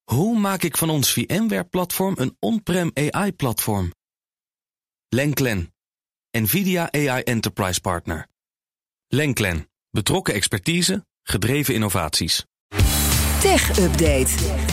Hoe maak ik van ons VMware-platform een on-prem AI-platform? Lenklen, NVIDIA AI Enterprise Partner. Lenklen, betrokken expertise, gedreven innovaties. Tech Update.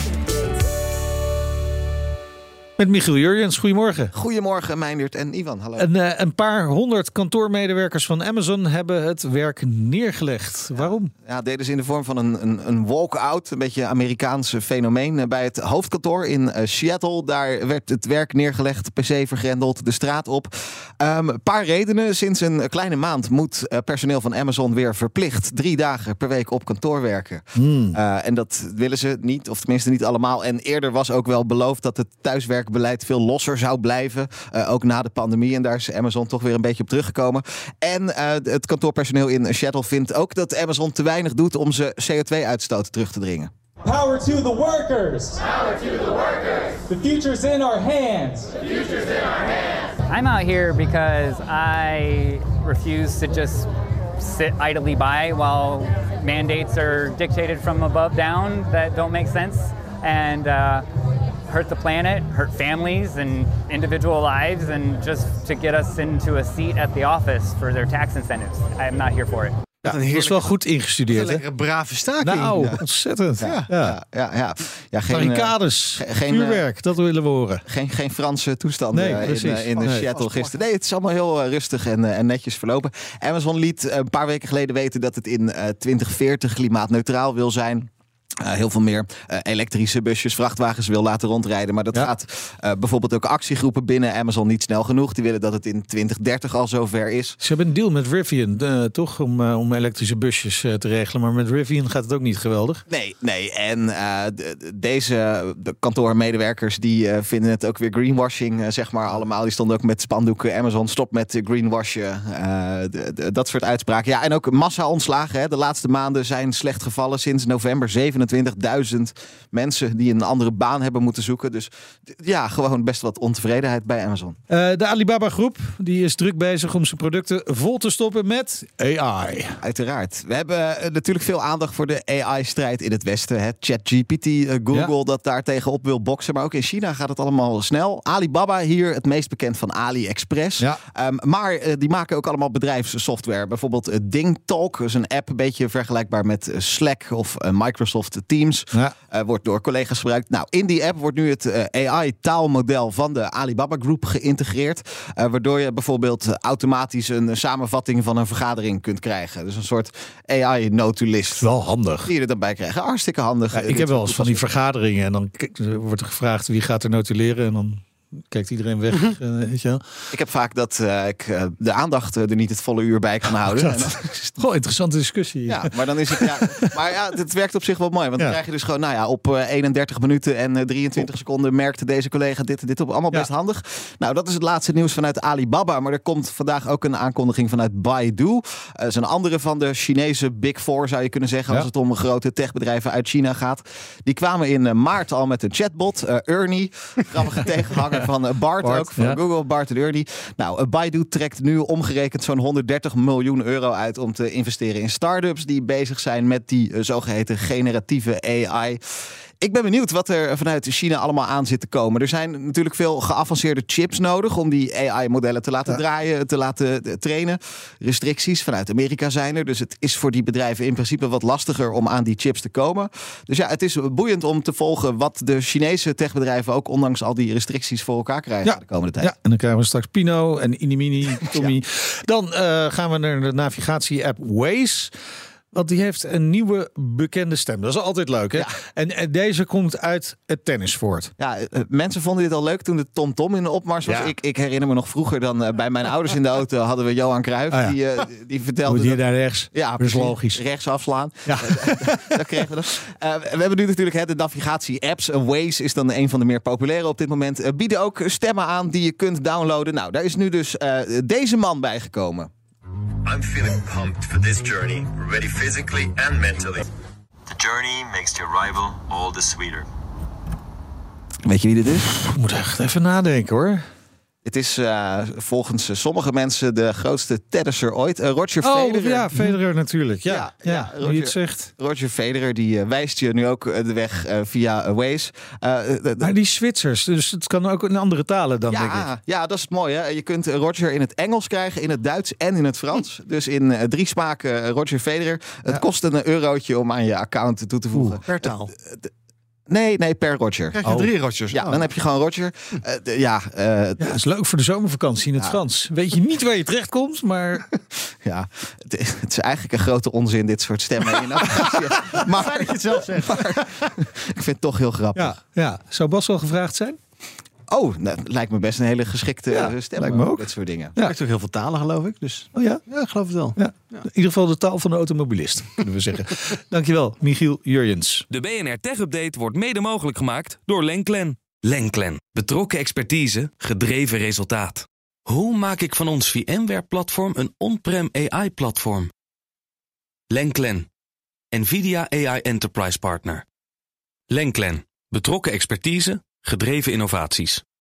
Met Michiel Jurjens, goedemorgen. Goedemorgen, Meindert en Ivan. Hallo. Een paar 100 kantoormedewerkers van Amazon hebben het werk neergelegd. Waarom? Ja, deden ze in de vorm van een walk-out, een beetje Amerikaans fenomeen. Bij het hoofdkantoor in Seattle, daar werd het werk neergelegd, PC vergrendeld, de straat op. Een paar redenen. Sinds een kleine maand moet personeel van Amazon weer verplicht 3 dagen per week op kantoor werken. En dat willen ze niet, of tenminste niet allemaal. En eerder was ook wel beloofd dat het thuiswerkbeleid veel losser zou blijven. Ook na de pandemie. En daar is Amazon toch weer een beetje op teruggekomen. En het kantoorpersoneel in Seattle vindt ook dat Amazon te weinig doet om zijn CO2-uitstoot terug te dringen. Power to the workers. Power to the workers. The future's in our hands. The future's in our hands. I'm out here because I refuse to just sit idly by while mandates are dictated from above down that don't make sense and hurt the planet, hurt families and individual lives, and just to get us into a seat at the office for their tax incentives. I'm not here for it. Ja, dat is wel goed ingestudeerd. Een lekkere brave staking. Nou, ontzettend. Ja, vuurwerk, dat willen we horen. Geen Franse toestanden in Seattle gisteren. Nee, het is allemaal heel rustig en netjes verlopen. Amazon liet een paar weken geleden weten dat het in 2040 klimaatneutraal wil zijn. Heel veel meer elektrische busjes, vrachtwagens wil laten rondrijden. Maar dat gaat bijvoorbeeld ook actiegroepen binnen Amazon niet snel genoeg. Die willen dat het in 2030 al zover is. Ze hebben een deal met Rivian, toch? Om elektrische busjes te regelen. Maar met Rivian gaat het ook niet geweldig. Nee. En deze kantoormedewerkers die vinden het ook weer greenwashing, zeg maar allemaal. Die stonden ook met spandoeken. Amazon stop met greenwashen. Dat soort uitspraken. Ja, en ook massa-ontslagen. Hè. De laatste maanden zijn slecht gevallen sinds november. 27.000 mensen die een andere baan hebben moeten zoeken. Dus ja, gewoon best wat ontevredenheid bij Amazon. De Alibaba groep die is druk bezig om zijn producten vol te stoppen met AI. Uiteraard. We hebben natuurlijk veel aandacht voor de AI-strijd in het Westen. Hè. ChatGPT, Google dat daar tegenop wil boksen. Maar ook in China gaat het allemaal snel. Alibaba hier het meest bekend van AliExpress. Ja. Maar die maken ook allemaal bedrijfssoftware. Bijvoorbeeld DingTalk, is een app een beetje vergelijkbaar met Slack of Microsoft Teams. Wordt door collega's gebruikt. Nou, in die app wordt nu het AI-taalmodel van de Alibaba Group geïntegreerd. Waardoor je bijvoorbeeld automatisch een samenvatting van een vergadering kunt krijgen. Dus een soort AI-notulist. Wel handig. Die je er dan bij krijgt. Hartstikke handig. Ja, ik heb wel eens van die vergaderingen en dan wordt er gevraagd wie gaat er notuleren en dan kijkt iedereen weg. Weet je wel. Ik heb vaak dat ik de aandacht er niet het volle uur bij kan houden. Goh, interessante discussie. Ja, maar dan is het maar ja, het werkt op zich wel mooi. Want dan krijg je dus gewoon, op 31 minuten en 23 seconden merkte deze collega dit en dit op. Allemaal best handig. Nou, dat is het laatste nieuws vanuit Alibaba. Maar er komt vandaag ook een aankondiging vanuit Baidu. Dat is een andere van de Chinese Big Four, zou je kunnen zeggen. Als het om grote techbedrijven uit China gaat. Die kwamen in maart al met een chatbot. Ernie, grappige tegenhanger van Bart ook, van Google, Bart en Ernie. Nou, Baidu trekt nu omgerekend zo'n 130 miljoen euro uit om te investeren in start-ups die bezig zijn met die zogeheten generatieve AI. Ik ben benieuwd wat er vanuit China allemaal aan zit te komen. Er zijn natuurlijk veel geavanceerde chips nodig om die AI-modellen te laten draaien, te laten trainen. Restricties vanuit Amerika zijn er. Dus het is voor die bedrijven in principe wat lastiger om aan die chips te komen. Dus ja, het is boeiend om te volgen wat de Chinese techbedrijven ook ondanks al die restricties voor elkaar krijgen de komende tijd. Ja, en dan krijgen we straks Pino en Inimini, Tommy. Dan gaan we naar de navigatie-app Waze. Want die heeft een nieuwe bekende stem. Dat is altijd leuk, hè? Ja. En deze komt uit het tennisfort. Ja, mensen vonden dit al leuk toen de TomTom in de opmars was. Ja. Ik herinner me nog vroeger dan bij mijn ouders in de auto hadden we Johan Cruijff. Die vertelde... Moet je daar rechts? Ja, dat is logisch. Rechts afslaan. Ja. Dat kregen we dan. We hebben nu natuurlijk de navigatie-apps. Waze is dan een van de meer populaire op dit moment. Bieden ook stemmen aan die je kunt downloaden. Nou, daar is nu dus deze man bijgekomen. I'm feeling pumped for this journey, ready physically and mentally. The journey makes the arrival all the sweeter. Weet je wie dit is? Ik moet echt even nadenken, hoor. Het is volgens sommige mensen de grootste tennisser ooit. Roger Federer. Ja, Federer natuurlijk. Ja, Roger, hoe je het zegt. Roger Federer die wijst je nu ook de weg via Waze. Maar die Zwitsers, dus het kan ook in andere talen dan, denk ik. Ja, dat is het mooie. Hè? Je kunt Roger in het Engels krijgen, in het Duits en in het Frans. Dus in 3 smaken Roger Federer. Het kost een eurotje om aan je account toe te voegen. Per taal? Nee, per Roger. Krijg je 3 Rogers? Ja, dan heb je gewoon Roger. Dat is leuk voor de zomervakantie in het Frans. Weet je niet waar je terecht komt, maar... Ja, het is eigenlijk een grote onzin, dit soort stemmen in navigatie. Maar fijn dat je het zelf zegt. Ik vind het toch heel grappig. Ja. Zou Bas wel gevraagd zijn? Oh, nou, lijkt me best een hele geschikte stem. Lijkt me ook. Dit soort dingen. Ja. Hij heeft ook heel veel talen, geloof ik. Dus. Oh ja? Ja, ik geloof het wel. Ja. In ieder geval de taal van de automobilist, kunnen we zeggen. Dankjewel, Michiel Jurjens. De BNR Tech Update wordt mede mogelijk gemaakt door Lenklen. Lenklen. Betrokken expertise, gedreven resultaat. Hoe maak ik van ons VMware-platform een on-prem AI-platform? Lenklen. NVIDIA AI Enterprise Partner. Lenklen. Betrokken expertise, gedreven innovaties.